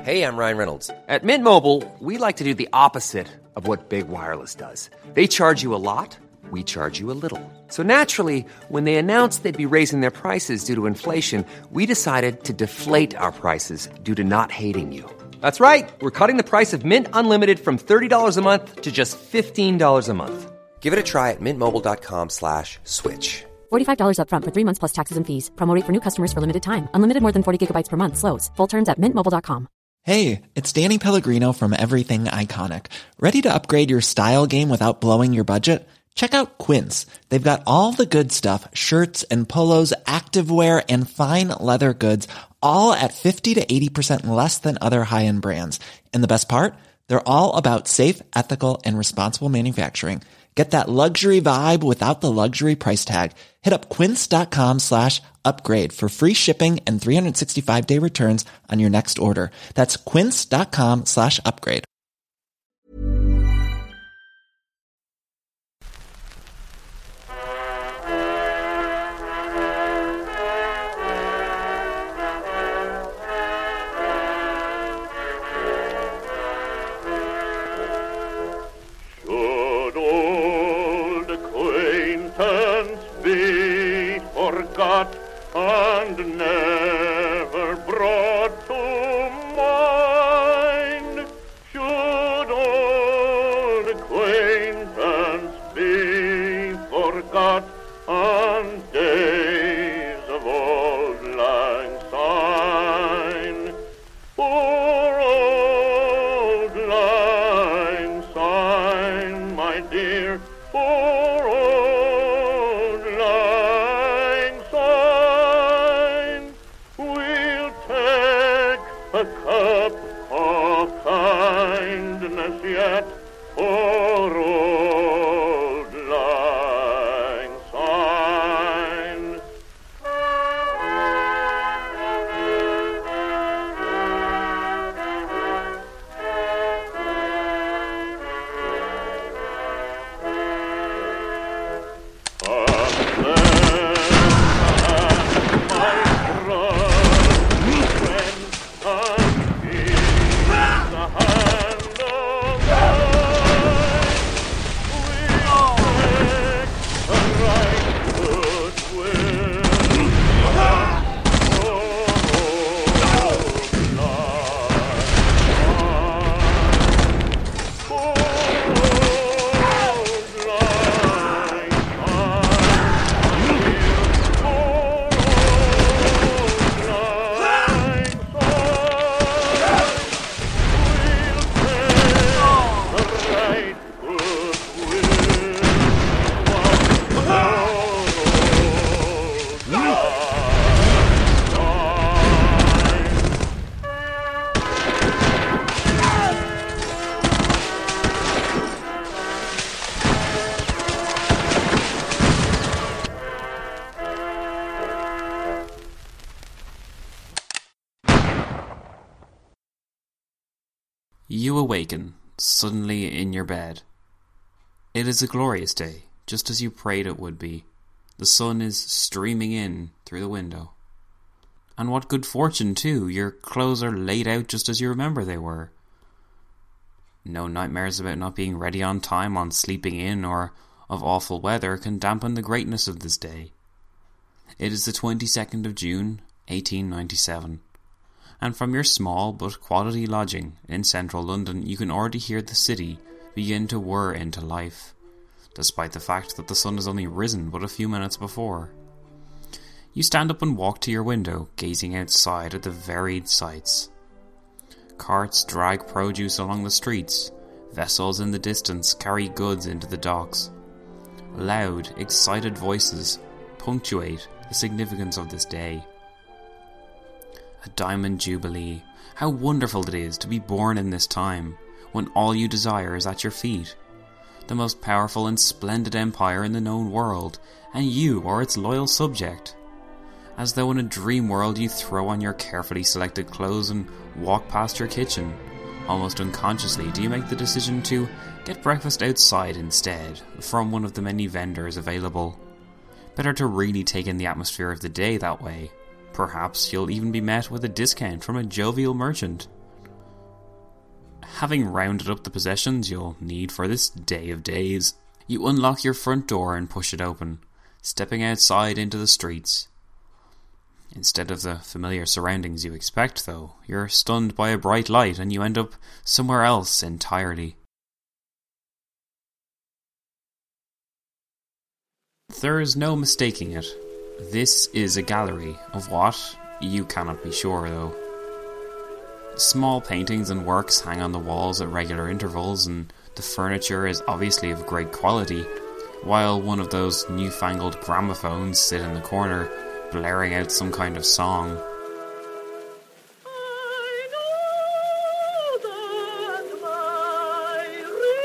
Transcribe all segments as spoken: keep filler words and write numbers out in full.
Hey, I'm Ryan Reynolds. At Mint Mobile, we like to do the opposite of what Big Wireless does. They charge you a lot, we charge you a little. So naturally, when they announced they'd be raising their prices due to inflation, we decided to deflate our prices due to not hating you. That's right. We're cutting the price of Mint Unlimited from thirty dollars a month to just fifteen dollars a month. Give it a try at mintmobile.com slash switch. forty-five dollars up front for three months plus taxes and fees. Promo rate for new customers for limited time. Unlimited more than forty gigabytes per month. Slows full terms at mint mobile dot com. Hey, it's Danny Pellegrino from Everything Iconic. Ready to upgrade your style game without blowing your budget? Check out Quince. They've got all the good stuff, shirts and polos, activewear, and fine leather goods, all at fifty to eighty percent less than other high-end brands. And the best part? They're all about safe, ethical, and responsible manufacturing. Get that luxury vibe without the luxury price tag. Hit up quince.com slash upgrade for free shipping and three sixty-five day returns on your next order. That's quince.com slash upgrade. Forgot and never brought to mind. Should old acquaintance be forgot and days of old lang syne? Poor old lang syne, my dear, poor old lang syne. We'll take a cup of kindness yet for old lang syne. You awaken, suddenly in your bed. It is a glorious day, just as you prayed it would be. The sun is streaming in through the window. And what good fortune, too. Your clothes are laid out just as you remember they were. No nightmares about not being ready on time on sleeping in or of awful weather can dampen the greatness of this day. It is the twenty-second of June, eighteen ninety-seven. And from your small but quality lodging in central London, you can already hear the city begin to whir into life, despite the fact that the sun has only risen but a few minutes before. You stand up and walk to your window, gazing outside at the varied sights. Carts drag produce along the streets, vessels in the distance carry goods into the docks. Loud, excited voices punctuate the significance of this day. A diamond jubilee. How wonderful it is to be born in this time, when all you desire is at your feet. The most powerful and splendid empire in the known world, and you are its loyal subject. As though in a dream world you throw on your carefully selected clothes and walk past your kitchen. Almost unconsciously do you make the decision to get breakfast outside instead, from one of the many vendors available. Better to really take in the atmosphere of the day that way. Perhaps you'll even be met with a discount from a jovial merchant. having rounded up the possessions you'll need for this day of days, you unlock your front door and push it open, stepping outside into the streets. Instead of the familiar surroundings you expect, though, you're stunned by a bright light and you end up somewhere else entirely. There is no mistaking it. This is a gallery of what? You cannot be sure, though. Small paintings and works hang on the walls at regular intervals, and the furniture is obviously of great quality, while one of those newfangled gramophones sit in the corner, blaring out some kind of song. I know that my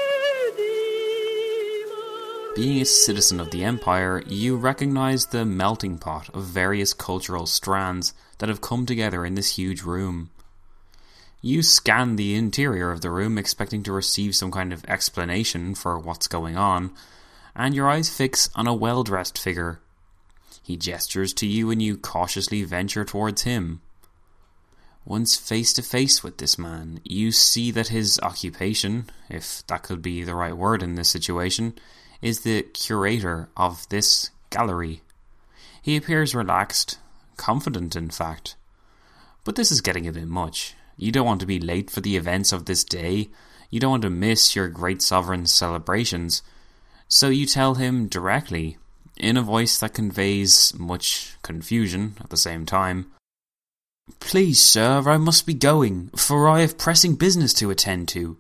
Redeemer. Being a citizen of the Empire, you recognize the melting pot of various cultural strands that have come together in this huge room. You scan the interior of the room, expecting to receive some kind of explanation for what's going on, and your eyes fix on a well-dressed figure. He gestures to you and you cautiously venture towards him. Once face to face with this man, you see that his occupation, if that could be the right word in this situation, is the curator of this gallery. He appears relaxed, confident in fact. But this is getting a bit much. You don't want to be late for the events of this day. You don't want to miss your great sovereign's celebrations. So you tell him directly, in a voice that conveys much confusion at the same time, "Please, sir, I must be going, for I have pressing business to attend to."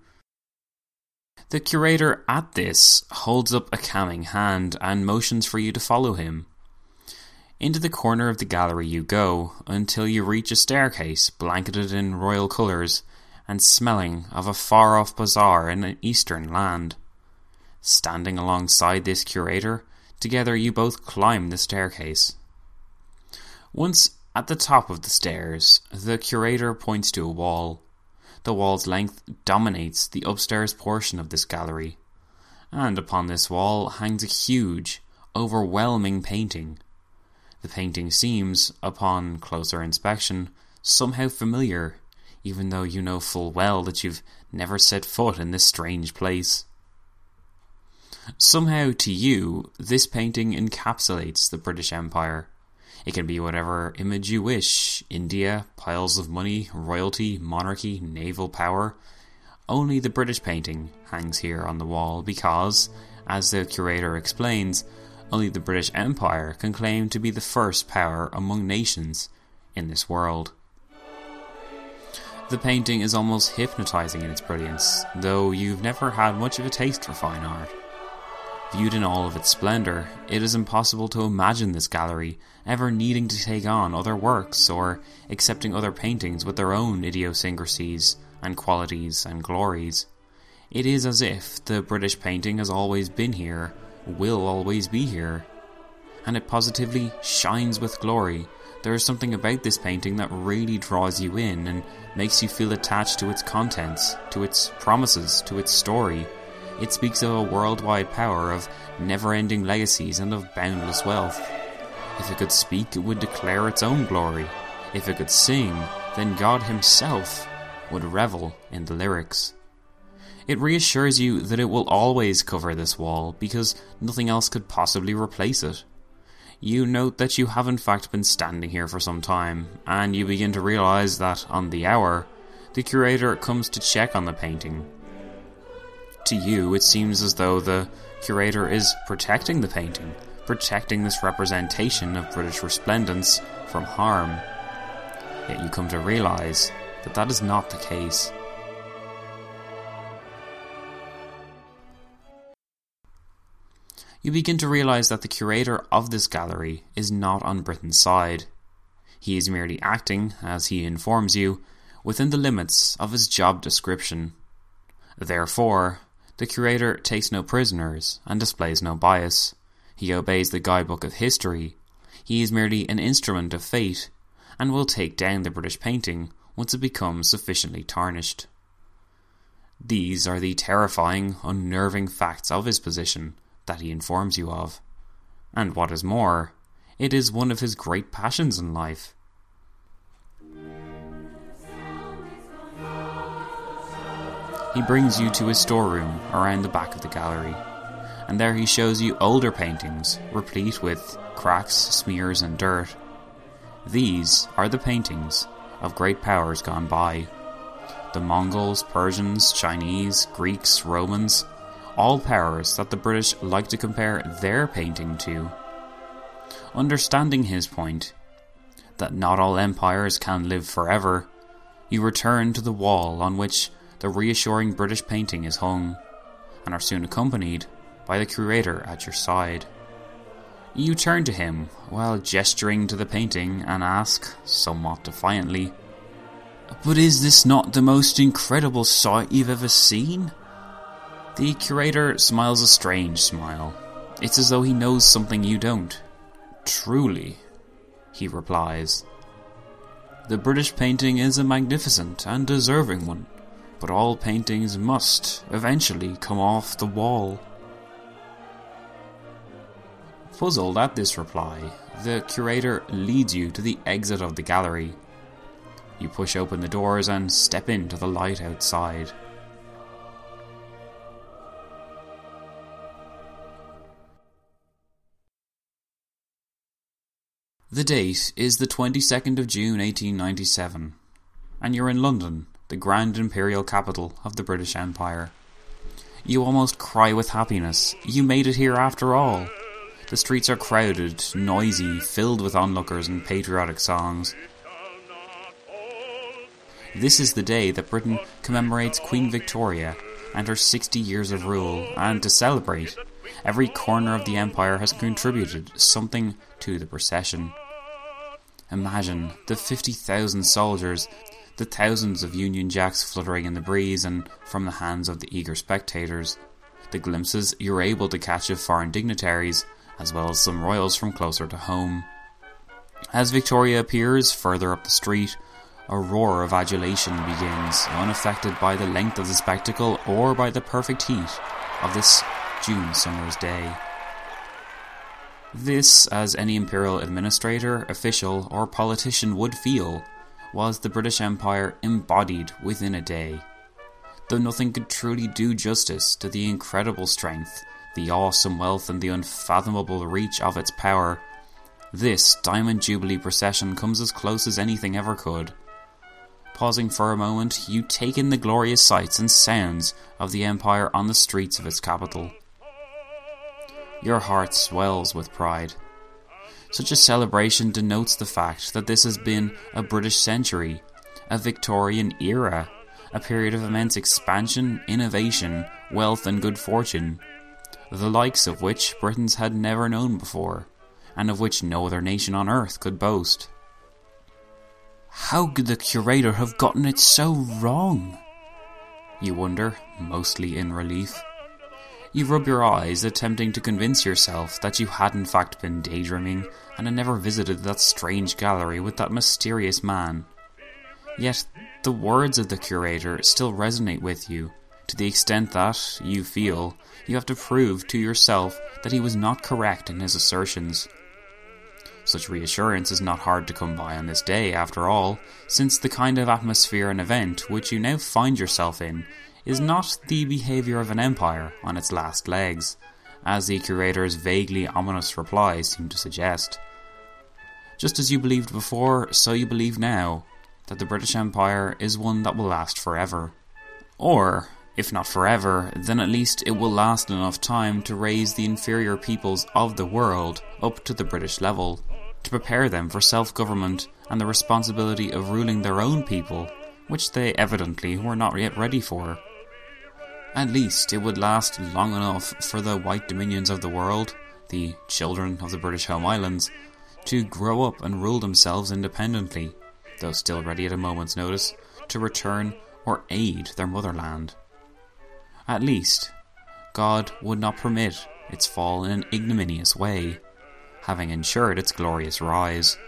The curator at this holds up a calming hand and motions for you to follow him. Into the corner of the gallery you go, until you reach a staircase blanketed in royal colours and smelling of a far-off bazaar in an eastern land. Standing alongside this curator, together you both climb the staircase. Once at the top of the stairs, the curator points to a wall. The wall's length dominates the upstairs portion of this gallery, and upon this wall hangs a huge, overwhelming painting. The painting seems, upon closer inspection, somehow familiar, even though you know full well that you've never set foot in this strange place. Somehow, to you, this painting encapsulates the British Empire. It can be whatever image you wish: India, piles of money, royalty, monarchy, naval power. Only the British painting hangs here on the wall because, as the curator explains, only the British Empire can claim to be the first power among nations in this world. The painting is almost hypnotizing in its brilliance, though you've never had much of a taste for fine art. Viewed in all of its splendour, it is impossible to imagine this gallery ever needing to take on other works or accepting other paintings with their own idiosyncrasies and qualities and glories. It is as if the British painting has always been here, will always be here, and it positively shines with glory. There is something about this painting that really draws you in and makes you feel attached to its contents, to its promises, to its story. It speaks of a worldwide power, of never-ending legacies and of boundless wealth. If it could speak, it would declare its own glory. If it could sing, then God himself would revel in the lyrics. It reassures you that it will always cover this wall because nothing else could possibly replace it. You note that you have in fact been standing here for some time, and you begin to realise that on the hour, the curator comes to check on the painting. To you, it seems as though the curator is protecting the painting, protecting this representation of British resplendence from harm. Yet you come to realise that that is not the case. You begin to realise that the curator of this gallery is not on Britain's side. He is merely acting, as he informs you, within the limits of his job description. Therefore, the curator takes no prisoners and displays no bias. He obeys the guidebook of history. He is merely an instrument of fate, and will take down the British painting once it becomes sufficiently tarnished. These are the terrifying, unnerving facts of his position that he informs you of. And what is more, it is one of his great passions in life. He brings you to his storeroom around the back of the gallery, and there he shows you older paintings, replete with cracks, smears and dirt. These are the paintings of great powers gone by. The Mongols, Persians, Chinese, Greeks, Romans, all powers that the British like to compare their painting to. Understanding his point, that not all empires can live forever, you return to the wall on which the reassuring British painting is hung, and are soon accompanied by the curator at your side. You turn to him while gesturing to the painting and ask, somewhat defiantly, "But is this not the most incredible sight you've ever seen?" The curator smiles a strange smile. It's as though he knows something you don't. "Truly," he replies. "The British painting is a magnificent and deserving one, but all paintings must eventually come off the wall." Puzzled at this reply, the curator leads you to the exit of the gallery. You push open the doors and step into the light outside. The date is the twenty-second of June eighteen ninety-seven, and you're in London, the grand imperial capital of the British Empire. You almost cry with happiness. You made it here after all. The streets are crowded, noisy, filled with onlookers and patriotic songs. This is the day that Britain commemorates Queen Victoria and her sixty years of rule, and to celebrate, every corner of the empire has contributed something to the procession. Imagine the fifty thousand soldiers, the thousands of Union Jacks fluttering in the breeze and from the hands of the eager spectators, the glimpses you're able to catch of foreign dignitaries, as well as some royals from closer to home. As Victoria appears further up the street, a roar of adulation begins, unaffected by the length of the spectacle or by the perfect heat of this June summer's day. This, as any imperial administrator, official, or politician would feel, was the British Empire embodied within a day. Though nothing could truly do justice to the incredible strength, the awesome wealth and the unfathomable reach of its power, this Diamond Jubilee procession comes as close as anything ever could. Pausing for a moment, you take in the glorious sights and sounds of the empire on the streets of its capital. Your heart swells with pride. Such a celebration denotes the fact that this has been a British century, a Victorian era, a period of immense expansion, innovation, wealth and good fortune, the likes of which Britons had never known before, and of which no other nation on earth could boast. How could the curator have gotten it so wrong? You wonder, mostly in relief. You rub your eyes, attempting to convince yourself that you had in fact been daydreaming and had never visited that strange gallery with that mysterious man. Yet, the words of the curator still resonate with you, to the extent that, you feel, you have to prove to yourself that he was not correct in his assertions. Such reassurance is not hard to come by on this day, after all, since the kind of atmosphere and event which you now find yourself in is not the behaviour of an empire on its last legs, as the curator's vaguely ominous reply seemed to suggest. Just as you believed before, so you believe now, that the British Empire is one that will last forever. Or, if not forever, then at least it will last enough time to raise the inferior peoples of the world up to the British level, to prepare them for self-government and the responsibility of ruling their own people, which they evidently were not yet ready for. At least it would last long enough for the white dominions of the world, the children of the British Home Islands, to grow up and rule themselves independently, though still ready at a moment's notice to return or aid their motherland. At least, God would not permit its fall in an ignominious way, having ensured its glorious rise.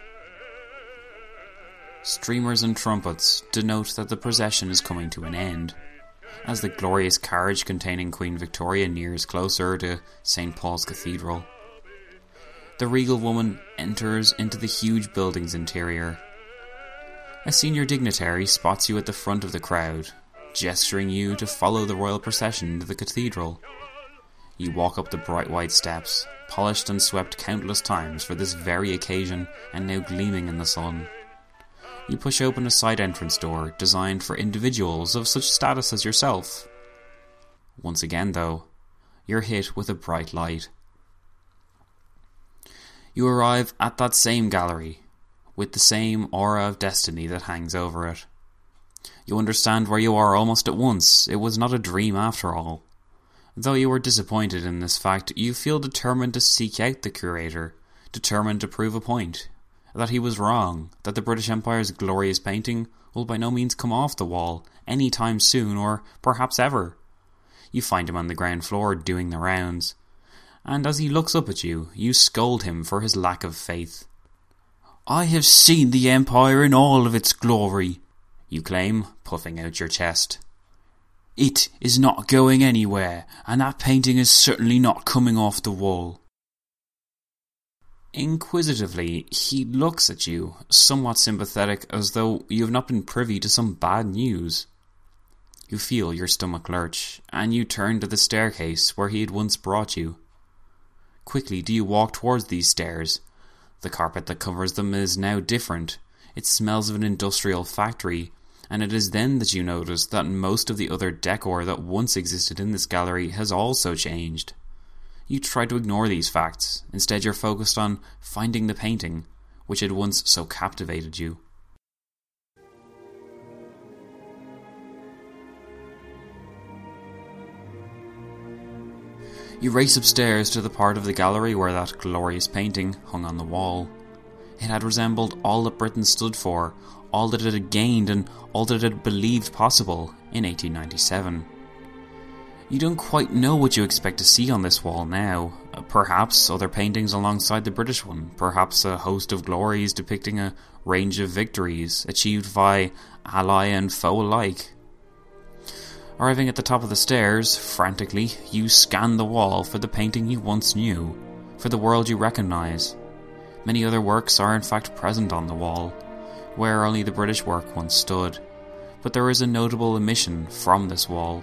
Streamers and trumpets denote that the procession is coming to an end, as the glorious carriage containing Queen Victoria nears closer to Saint Paul's Cathedral. The regal woman enters into the huge building's interior. A senior dignitary spots you at the front of the crowd, gesturing you to follow the royal procession to the cathedral. You walk up the bright white steps, polished and swept countless times for this very occasion and now gleaming in the sun. You push open a side entrance door designed for individuals of such status as yourself. Once again, though, you're hit with a bright light. You arrive at that same gallery, with the same aura of destiny that hangs over it. You understand where you are almost at once. It was not a dream after all. Though you were disappointed in this fact, you feel determined to seek out the curator, determined to prove a point, that he was wrong, that the British Empire's glorious painting will by no means come off the wall any time soon, or perhaps ever. You find him on the ground floor doing the rounds, and as he looks up at you, you scold him for his lack of faith. "I have seen the Empire in all of its glory," you claim, puffing out your chest. "It is not going anywhere, and that painting is certainly not coming off the wall." Inquisitively, he looks at you, somewhat sympathetic, as though you have not been privy to some bad news. You feel your stomach lurch, and you turn to the staircase where he had once brought you. Quickly do you walk towards these stairs. The carpet that covers them is now different. It smells of an industrial factory, and it is then that you notice that most of the other decor that once existed in this gallery has also changed. You try to ignore these facts. Instead, you're focused on finding the painting, which had once so captivated you. You race upstairs to the part of the gallery where that glorious painting hung on the wall. It had resembled all that Britain stood for, all that it had gained, and all that it had believed possible in eighteen ninety-seven. You don't quite know what you expect to see on this wall now. Uh, perhaps other paintings alongside the British one, perhaps a host of glories depicting a range of victories achieved by ally and foe alike. Arriving at the top of the stairs, frantically, you scan the wall for the painting you once knew, for the world you recognise. Many other works are in fact present on the wall, where only the British work once stood, but there is a notable omission from this wall.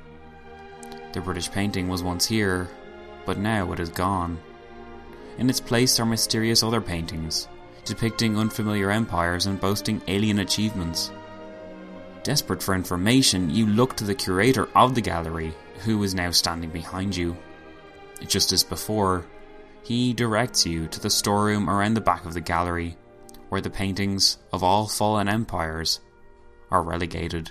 The British painting was once here, but now it is gone. In its place are mysterious other paintings, depicting unfamiliar empires and boasting alien achievements. Desperate for information, you look to the curator of the gallery, who is now standing behind you. Just as before, he directs you to the storeroom around the back of the gallery, where the paintings of all fallen empires are relegated.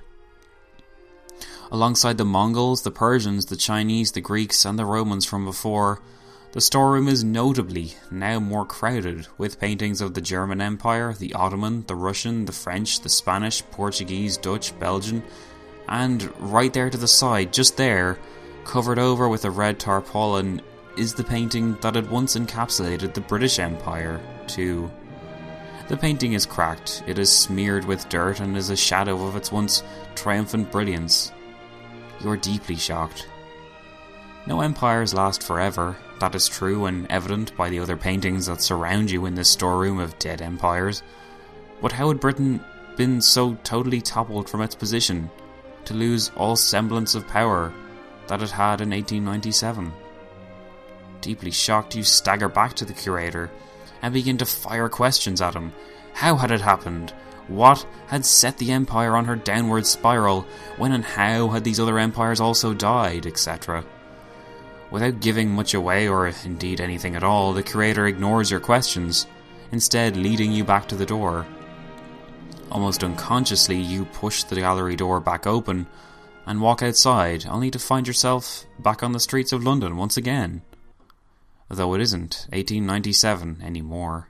Alongside the Mongols, the Persians, the Chinese, the Greeks, and the Romans from before, the storeroom is notably now more crowded, with paintings of the German Empire, the Ottoman, the Russian, the French, the Spanish, Portuguese, Dutch, Belgian, and right there to the side, just there, covered over with a red tarpaulin, is the painting that had once encapsulated the British Empire, too. The painting is cracked, it is smeared with dirt and is a shadow of its once triumphant brilliance. You are deeply shocked. No empires last forever, that is true and evident by the other paintings that surround you in this storeroom of dead empires. But how had Britain been so totally toppled from its position, to lose all semblance of power that it had in eighteen ninety-seven? Deeply shocked, you stagger back to the curator and begin to fire questions at him. How had it happened? What had set the empire on her downward spiral? When and how had these other empires also died, et cetera? Without giving much away, or indeed anything at all, the curator ignores your questions, instead leading you back to the door. Almost unconsciously, you push the gallery door back open and walk outside, only to find yourself back on the streets of London once again. Though it isn't eighteen ninety-seven anymore.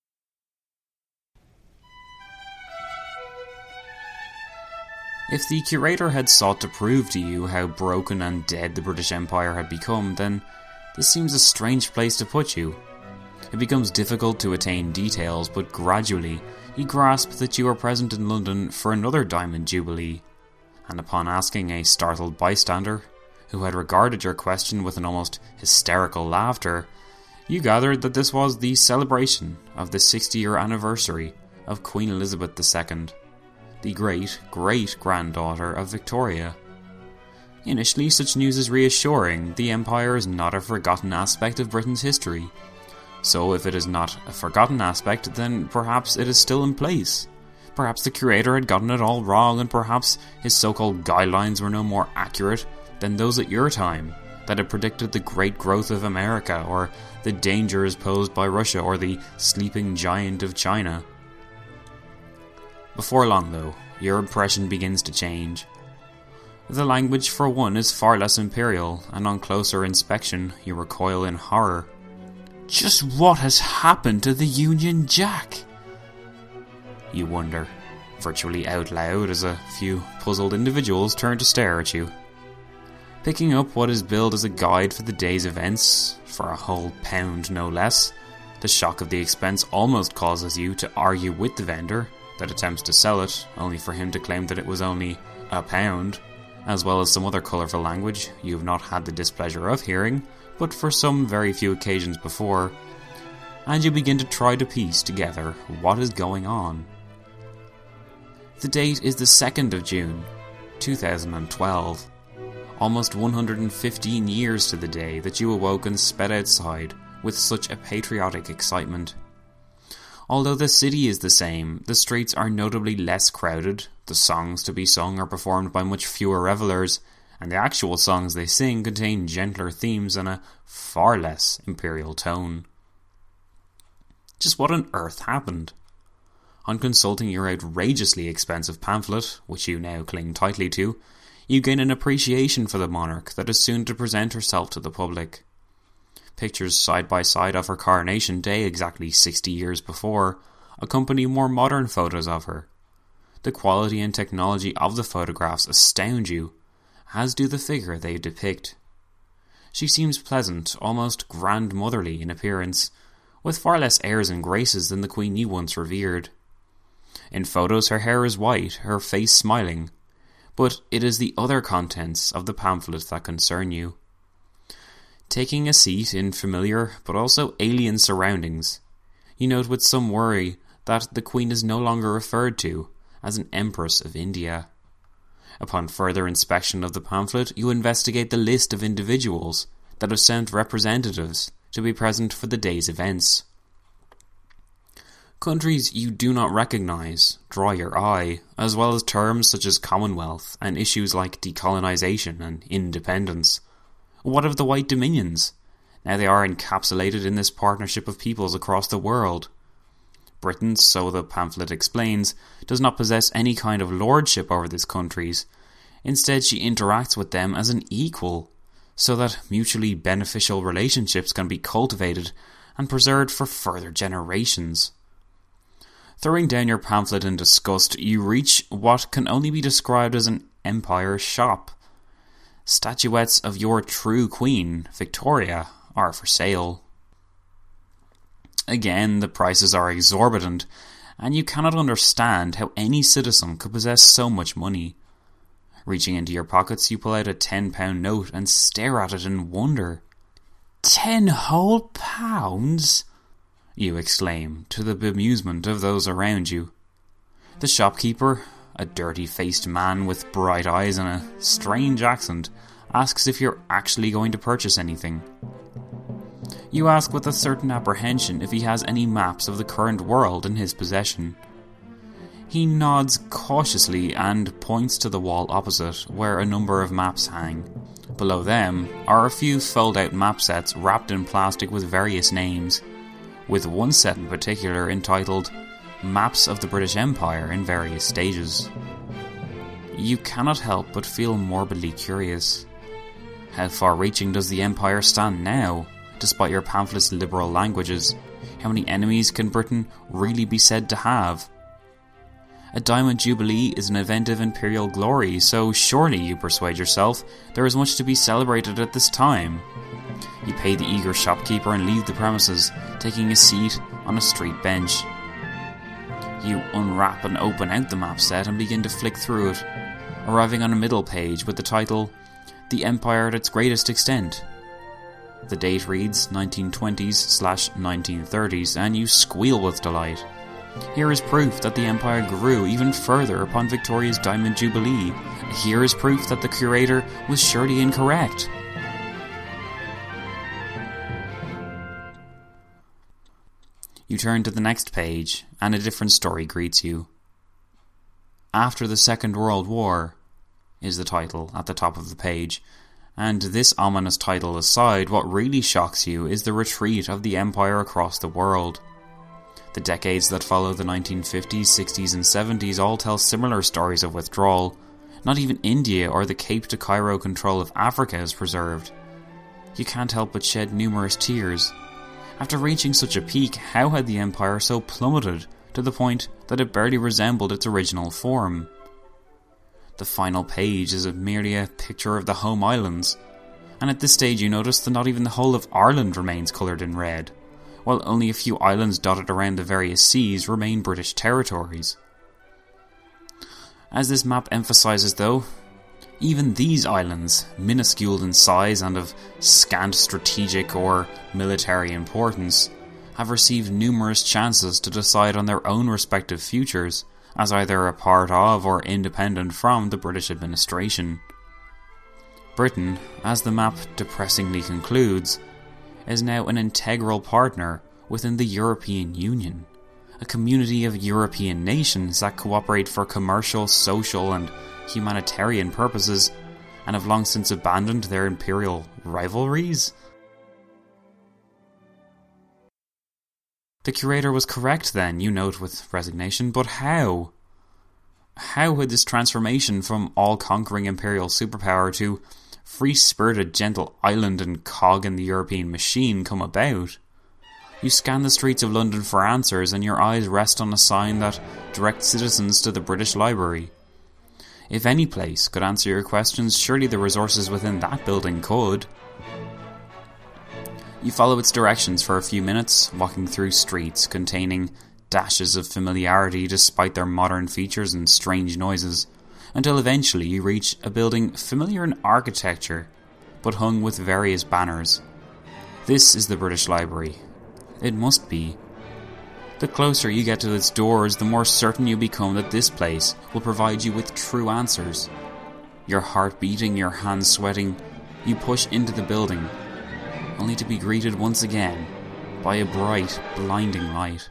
If the curator had sought to prove to you how broken and dead the British Empire had become, then this seems a strange place to put you. It becomes difficult to attain details, but gradually you grasp that you are present in London for another Diamond Jubilee, and upon asking a startled bystander, who had regarded your question with an almost hysterical laughter, you gathered that this was the celebration of the sixty-year anniversary of Queen Elizabeth the Second. the great-great-granddaughter of Victoria. Initially, such news is reassuring. The Empire is not a forgotten aspect of Britain's history. So if it is not a forgotten aspect, then perhaps it is still in place. Perhaps the Creator had gotten it all wrong, and perhaps his so-called guidelines were no more accurate than those at your time, that had predicted the great growth of America, or the dangers posed by Russia, or the sleeping giant of China. Before long, though, your impression begins to change. The language, for one, is far less imperial, and on closer inspection, you recoil in horror. Just what has happened to the Union Jack? You wonder, virtually out loud, as a few puzzled individuals turn to stare at you. Picking up what is billed as a guide for the day's events, for a whole pound no less, the shock of the expense almost causes you to argue with the vendor that attempts to sell it, only for him to claim that it was only a pound, as well as some other colourful language you have not had the displeasure of hearing, but for some very few occasions before, and you begin to try to piece together what is going on. The date is the second of June, two thousand twelve, almost one hundred fifteen years to the day that you awoke and sped outside with such a patriotic excitement. Although the city is the same, the streets are notably less crowded, the songs to be sung are performed by much fewer revellers, and the actual songs they sing contain gentler themes and a far less imperial tone. Just what on earth happened? On consulting your outrageously expensive pamphlet, which you now cling tightly to, you gain an appreciation for the monarch that is soon to present herself to the public. Pictures side by side of her coronation day exactly sixty years before accompany more modern photos of her. The quality and technology of the photographs astound you, as do the figure they depict. She seems pleasant, almost grandmotherly in appearance, with far less airs and graces than the queen you once revered. In photos her hair is white, her face smiling, but it is the other contents of the pamphlet that concern you. Taking a seat in familiar but also alien surroundings, you note with some worry that the Queen is no longer referred to as an Empress of India. Upon further inspection of the pamphlet, you investigate the list of individuals that have sent representatives to be present for the day's events. Countries you do not recognise draw your eye, as well as terms such as Commonwealth and issues like decolonisation and independence. What of the White Dominions? Now they are encapsulated in this partnership of peoples across the world. Britain, so the pamphlet explains, does not possess any kind of lordship over these countries. Instead, she interacts with them as an equal, so that mutually beneficial relationships can be cultivated and preserved for further generations. Throwing down your pamphlet in disgust, you reach what can only be described as an empire shop. Statuettes of your true queen, Victoria, are for sale. Again, the prices are exorbitant, and you cannot understand how any citizen could possess so much money. Reaching into your pockets, you pull out a ten pound note and stare at it in wonder. Ten whole pounds? You exclaim, to the bemusement of those around you. The shopkeeper, a dirty-faced man with bright eyes and a strange accent, asks if you're actually going to purchase anything. You ask with a certain apprehension if he has any maps of the current world in his possession. He nods cautiously and points to the wall opposite, where a number of maps hang. Below them are a few fold-out map sets wrapped in plastic with various names, with one set in particular entitled Maps of the British Empire in Various Stages. You cannot help but feel morbidly curious. How far-reaching does the Empire stand now, despite your pamphlet's liberal languages? How many enemies can Britain really be said to have? A Diamond Jubilee is an event of imperial glory, so surely, you persuade yourself, there is much to be celebrated at this time. You pay the eager shopkeeper and leave the premises, taking a seat on a street bench. You unwrap and open out the map set and begin to flick through it, arriving on a middle page with the title, The Empire at its Greatest Extent. The date reads nineteen twenties slash nineteen thirties, and you squeal with delight. Here is proof that the empire grew even further upon Victoria's Diamond Jubilee. Here is proof that the curator was surely incorrect. You turn to the next page, and a different story greets you. After the Second World War is the title at the top of the page, and this ominous title aside, what really shocks you is the retreat of the empire across the world. The decades that follow the nineteen fifties, sixties and seventies all tell similar stories of withdrawal. Not even India or the Cape to Cairo control of Africa is preserved. You can't help but shed numerous tears. After reaching such a peak, how had the empire so plummeted to the point that it barely resembled its original form? The final page is merely a picture of the home islands, and at this stage you notice that not even the whole of Ireland remains coloured in red, while only a few islands dotted around the various seas remain British territories. As this map emphasises though, even these islands, minuscule in size and of scant strategic or military importance, have received numerous chances to decide on their own respective futures, as either a part of or independent from the British administration. Britain, as the map depressingly concludes, is now an integral partner within the European Union, a community of European nations that cooperate for commercial, social and humanitarian purposes, and have long since abandoned their imperial rivalries. The curator was correct then, you note with resignation, but how? How had this transformation from all-conquering imperial superpower to free-spirited, gentle island and cog in the European machine come about? You scan the streets of London for answers, and your eyes rest on a sign that directs citizens to the British Library. If any place could answer your questions, surely the resources within that building could. You follow its directions for a few minutes, walking through streets containing dashes of familiarity despite their modern features and strange noises, until eventually you reach a building familiar in architecture, but hung with various banners. This is the British Library. It must be. The closer you get to its doors, the more certain you become that this place will provide you with true answers. Your heart beating, your hands sweating, you push into the building, only to be greeted once again by a bright, blinding light.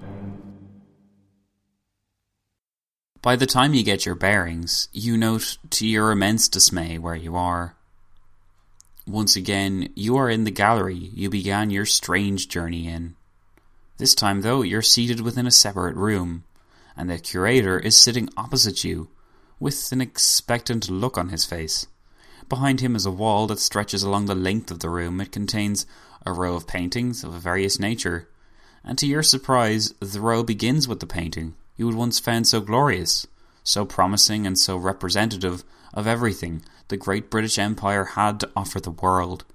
By the time you get your bearings, you note to your immense dismay where you are. Once again, you are in the gallery you began your strange journey in. This time, though, you're seated within a separate room, and the curator is sitting opposite you, with an expectant look on his face. Behind him is a wall that stretches along the length of the room. It contains a row of paintings of a various nature, and to your surprise, the row begins with the painting you had once found so glorious, so promising and so representative of everything the great British Empire had to offer the world.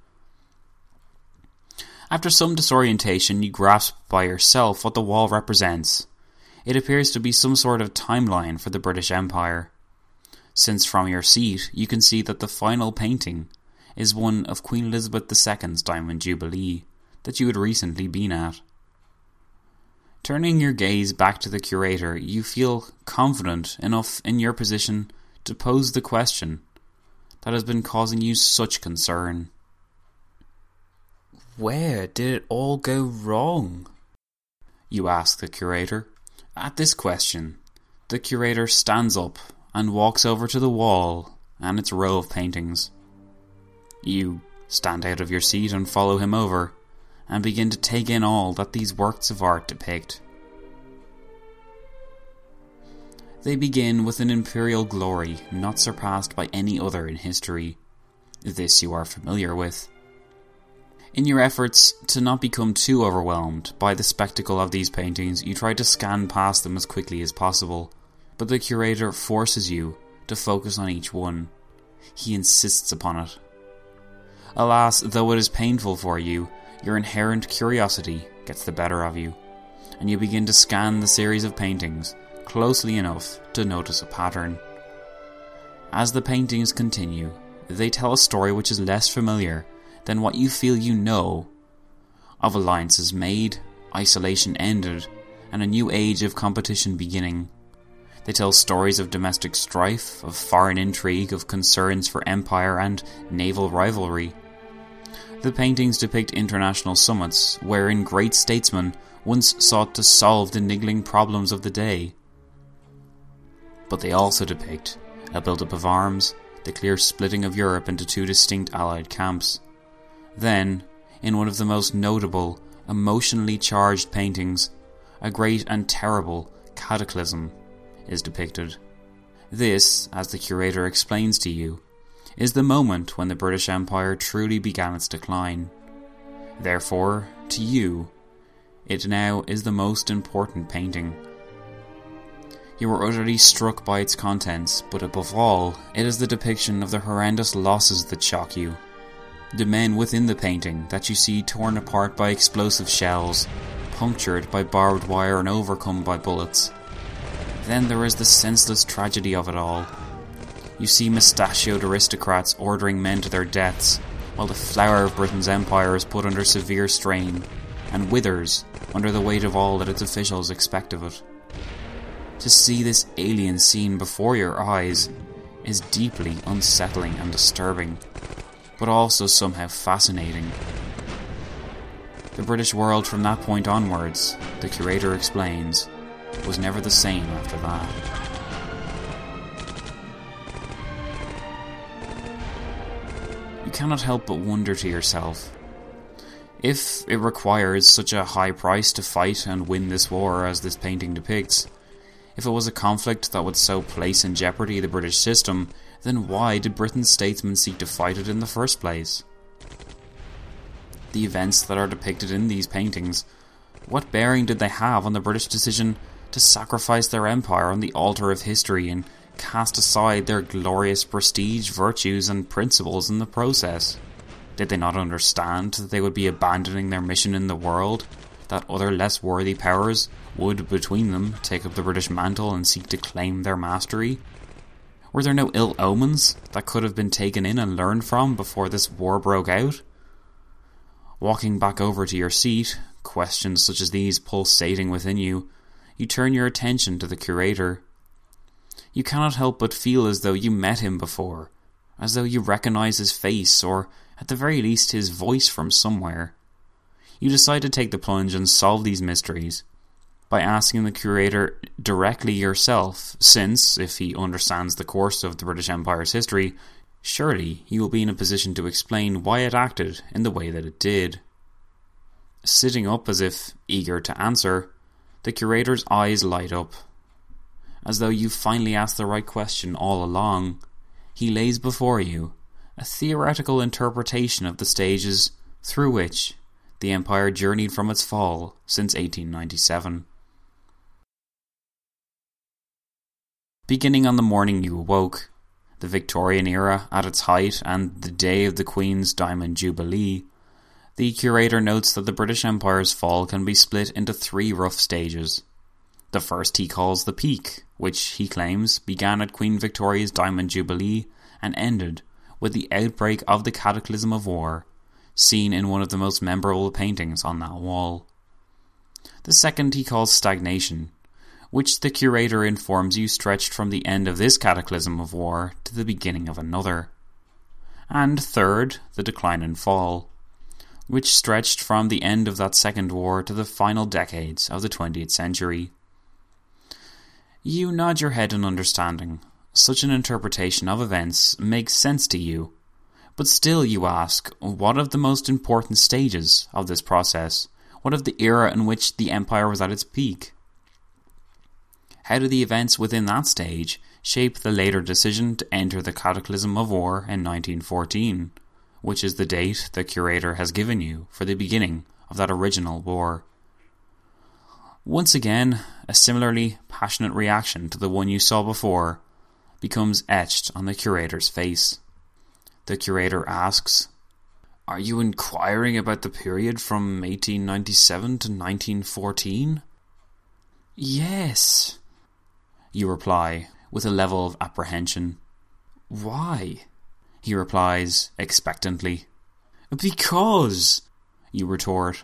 After some disorientation, you grasp by yourself what the wall represents. It appears to be some sort of timeline for the British Empire, since from your seat you can see that the final painting is one of Queen Elizabeth the Second's Diamond Jubilee that you had recently been at. Turning your gaze back to the curator, you feel confident enough in your position to pose the question that has been causing you such concern. Where did it all go wrong? You ask the curator. At this question, the curator stands up and walks over to the wall and its row of paintings. You stand out of your seat and follow him over, and begin to take in all that these works of art depict. They begin with an imperial glory not surpassed by any other in history. This you are familiar with. In your efforts to not become too overwhelmed by the spectacle of these paintings, you try to scan past them as quickly as possible, but the curator forces you to focus on each one. He insists upon it. Alas, though it is painful for you, your inherent curiosity gets the better of you, and you begin to scan the series of paintings closely enough to notice a pattern. As the paintings continue, they tell a story which is less familiar than what you feel you know, of alliances made, isolation ended, and a new age of competition beginning. They tell stories of domestic strife, of foreign intrigue, of concerns for empire and naval rivalry. The paintings depict international summits, wherein great statesmen once sought to solve the niggling problems of the day. But they also depict a build-up of arms, the clear splitting of Europe into two distinct Allied camps. Then, in one of the most notable, emotionally charged paintings, a great and terrible cataclysm is depicted. This, as the curator explains to you, is the moment when the British Empire truly began its decline. Therefore, to you, it now is the most important painting. You are utterly struck by its contents, but above all, it is the depiction of the horrendous losses that shock you. The men within the painting that you see torn apart by explosive shells, punctured by barbed wire and overcome by bullets. Then there is the senseless tragedy of it all. You see mustachioed aristocrats ordering men to their deaths, while the flower of Britain's empire is put under severe strain, and withers under the weight of all that its officials expect of it. To see this alien scene before your eyes is deeply unsettling and disturbing, but also somehow fascinating. The British world from that point onwards, the curator explains, was never the same after that. You cannot help but wonder to yourself, if it requires such a high price to fight and win this war as this painting depicts, if it was a conflict that would so place in jeopardy the British system, then why did Britain's statesmen seek to fight it in the first place? The events that are depicted in these paintings, what bearing did they have on the British decision to sacrifice their empire on the altar of history and cast aside their glorious prestige, virtues and principles in the process? Did they not understand that they would be abandoning their mission in the world, that other less worthy powers would, between them, take up the British mantle and seek to claim their mastery? Were there no ill omens that could have been taken in and learned from before this war broke out? Walking back over to your seat, questions such as these pulsating within you, you turn your attention to the curator. You cannot help but feel as though you met him before, as though you recognise his face, or at the very least his voice from somewhere. You decide to take the plunge and solve these mysteries by asking the curator directly yourself, since, if he understands the course of the British Empire's history, surely he will be in a position to explain why it acted in the way that it did. Sitting up as if eager to answer, the curator's eyes light up. As though you finally asked the right question all along, he lays before you a theoretical interpretation of the stages through which the empire journeyed from its fall since eighteen ninety-seven. Beginning on the morning you awoke, the Victorian era at its height and the day of the Queen's Diamond Jubilee, the curator notes that the British Empire's fall can be split into three rough stages. The first he calls the peak, which, he claims, began at Queen Victoria's Diamond Jubilee and ended with the outbreak of the cataclysm of war, seen in one of the most memorable paintings on that wall. The second he calls stagnation, which the curator informs you stretched from the end of this cataclysm of war to the beginning of another. And third, the decline and fall, which stretched from the end of that second war to the final decades of the twentieth century. You nod your head in understanding. Such an interpretation of events makes sense to you, but still you ask, what of the most important stages of this process? What of the era in which the empire was at its peak? How do the events within that stage shape the later decision to enter the cataclysm of war in nineteen fourteen, which is the date the curator has given you for the beginning of that original war? Once again, a similarly passionate reaction to the one you saw before becomes etched on the curator's face. The curator asks, "Are you inquiring about the period from eighteen ninety-seven to nineteen fourteen? "Yes," you reply, with a level of apprehension. "Why?" he replies expectantly. "Because," you retort,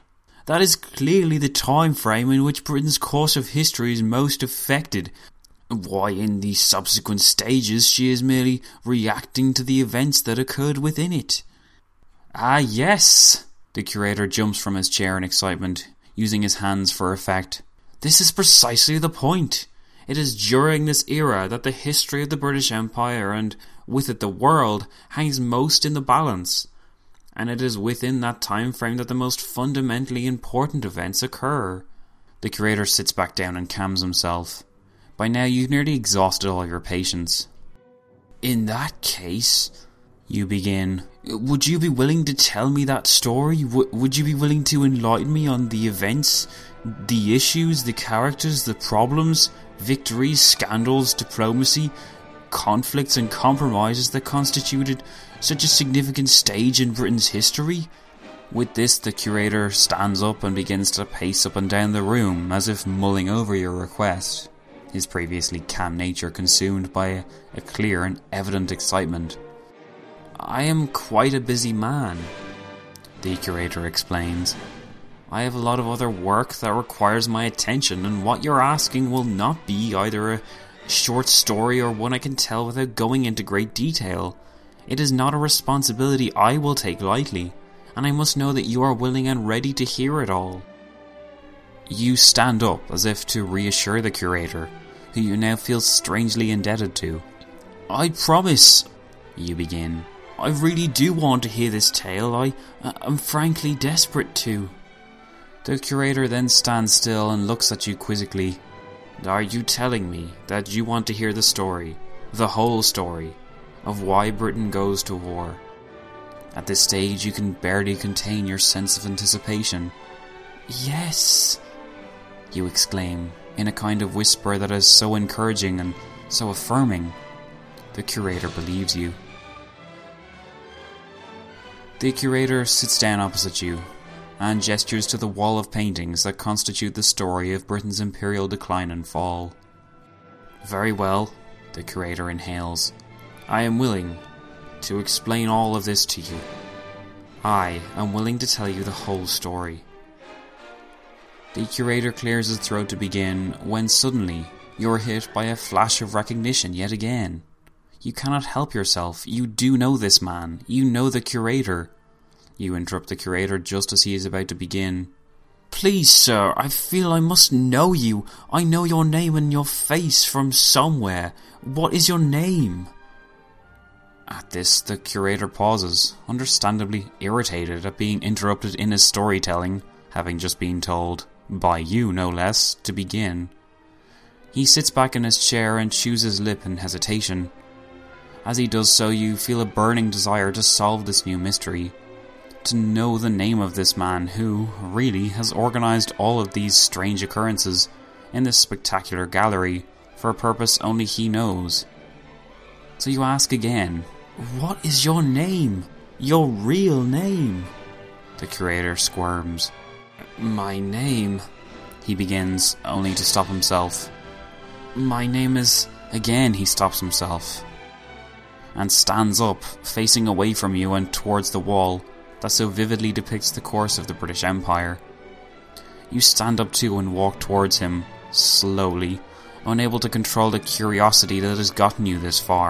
That is clearly the time frame in which Britain's course of history is most affected. Why, in the subsequent stages, she is merely reacting to the events that occurred within it. Ah, yes! The curator jumps from his chair in excitement, using his hands for effect. This is precisely the point. It is during this era that the history of the British Empire, and with it the world, hangs most in the balance. And it is within that time frame that the most fundamentally important events occur. The curator sits back down and calms himself. By now you've nearly exhausted all your patience. In that case, you begin, would you be willing to tell me that story? W- would you be willing to enlighten me on the events, the issues, the characters, the problems, victories, scandals, diplomacy, conflicts and compromises that constituted such a significant stage in Britain's history? With this, the curator stands up and begins to pace up and down the room, as if mulling over your request, his previously calm nature consumed by a, a clear and evident excitement. I am quite a busy man, the curator explains. I have a lot of other work that requires my attention, and what you're asking will not be either a short story or one I can tell without going into great detail. It is not a responsibility I will take lightly, and I must know that you are willing and ready to hear it all. You stand up as if to reassure the curator, who you now feel strangely indebted to. I promise, you begin. I really do want to hear this tale. I am frankly desperate to. The curator then stands still and looks at you quizzically. Are you telling me that you want to hear the story, the whole story, of why Britain goes to war? At this stage you can barely contain your sense of anticipation. Yes, you exclaim, in a kind of whisper that is so encouraging and so affirming. The curator believes you. The curator sits down opposite you, and gestures to the wall of paintings that constitute the story of Britain's imperial decline and fall. Very well, the curator inhales. I am willing to explain all of this to you. I am willing to tell you the whole story. The curator clears his throat to begin, when suddenly you are hit by a flash of recognition yet again. You cannot help yourself. You do know this man. You know the curator. You interrupt the curator just as he is about to begin. Please, sir, I feel I must know you. I know your name and your face from somewhere. What is your name? At this, the curator pauses, understandably irritated at being interrupted in his storytelling, having just been told, by you no less, to begin. He sits back in his chair and chews his lip in hesitation. As he does so, you feel a burning desire to solve this new mystery, to know the name of this man who, really, has organised all of these strange occurrences in this spectacular gallery for a purpose only he knows. So you ask again, what is your name? Your real name? The curator squirms. My name, he begins, only to stop himself. My name is... Again he stops himself, and stands up, facing away from you and towards the wall that so vividly depicts the course of the British Empire. You stand up too and walk towards him, slowly, unable to control the curiosity that has gotten you this far.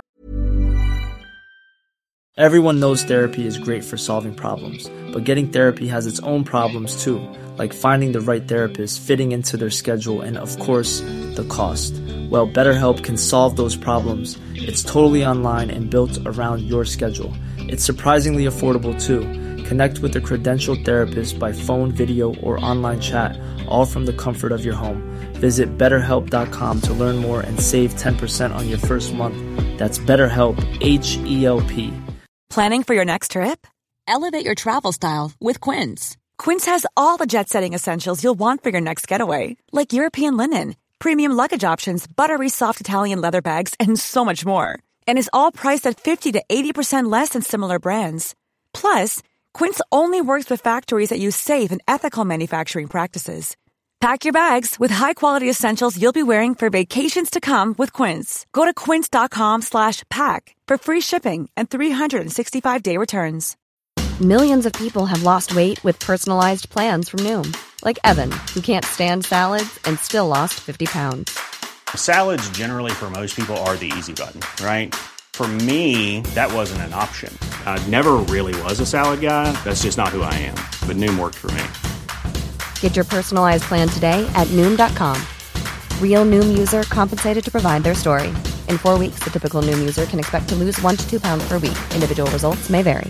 Everyone knows therapy is great for solving problems, but getting therapy has its own problems too, like finding the right therapist, fitting into their schedule, and of course, the cost. Well, BetterHelp can solve those problems. It's totally online and built around your schedule. It's surprisingly affordable too. Connect with a credentialed therapist by phone, video, or online chat, all from the comfort of your home. Visit better help dot com to learn more and save ten percent on your first month. That's BetterHelp, H E L P. Planning for your next trip? Elevate your travel style with Quince. Quince has all the jet-setting essentials you'll want for your next getaway, like European linen, premium luggage options, buttery soft Italian leather bags, and so much more. And is all priced at fifty to eighty percent less than similar brands. Plus, Quince only works with factories that use safe and ethical manufacturing practices. Pack your bags with high-quality essentials you'll be wearing for vacations to come with Quince. Go to quince.com slash pack for free shipping and three sixty-five day returns. Millions of people have lost weight with personalized plans from Noom. Like Evan, who can't stand salads and still lost fifty pounds. Salads generally for most people are the easy button, right? For me, that wasn't an option. I never really was a salad guy. That's just not who I am. But Noom worked for me. Get your personalized plan today at Noom dot com. Real Noom user compensated to provide their story. In four weeks, the typical Noom user can expect to lose one to two pounds per week. Individual results may vary.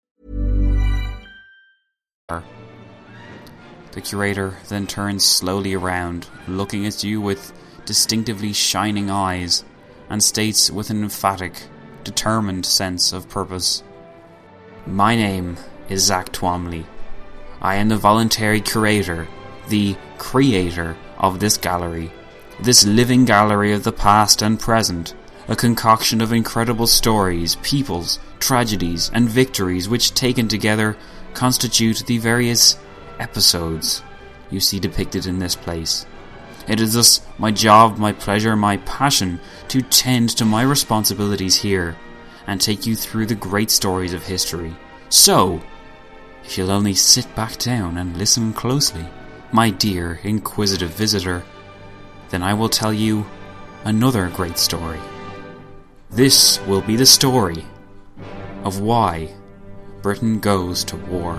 The curator then turns slowly around, looking at you with distinctively shining eyes, and states with an emphatic, determined sense of purpose. My name is Zach Twomley. I am the voluntary curator, the creator of this gallery, this living gallery of the past and present, a concoction of incredible stories, peoples, tragedies, and victories which, taken together, constitute the various episodes you see depicted in this place. It is thus my job, my pleasure, my passion to tend to my responsibilities here and take you through the great stories of history. So, if you'll only sit back down and listen closely, my dear inquisitive visitor, then I will tell you another great story. This will be the story of why Britain goes to war.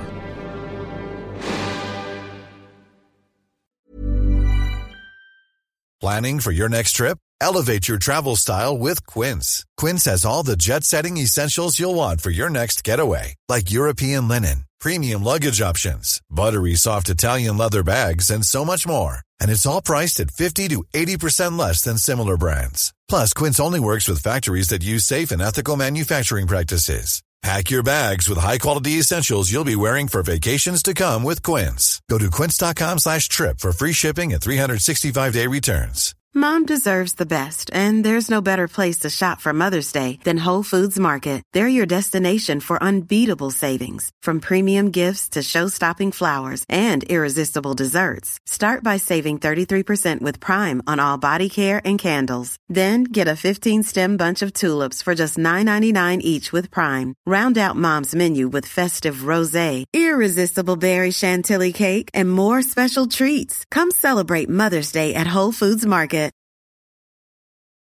Planning for your next trip? Elevate your travel style with Quince. Quince has all the jet-setting essentials you'll want for your next getaway, like European linen, premium luggage options, buttery soft Italian leather bags, and so much more. And it's all priced at fifty to eighty percent less than similar brands. Plus, Quince only works with factories that use safe and ethical manufacturing practices. Pack your bags with high-quality essentials you'll be wearing for vacations to come with Quince. Go to quince.com slash trip for free shipping and three sixty-five day returns. Mom deserves the best, and there's no better place to shop for Mother's Day than Whole Foods Market. They're your destination for unbeatable savings, from premium gifts to show-stopping flowers and irresistible desserts. Start by saving thirty-three percent with Prime on all body care and candles. Then get a fifteen-stem bunch of tulips for just nine ninety-nine each with Prime. Round out Mom's menu with festive rosé, irresistible berry chantilly cake, and more special treats. Come celebrate Mother's Day at Whole Foods Market.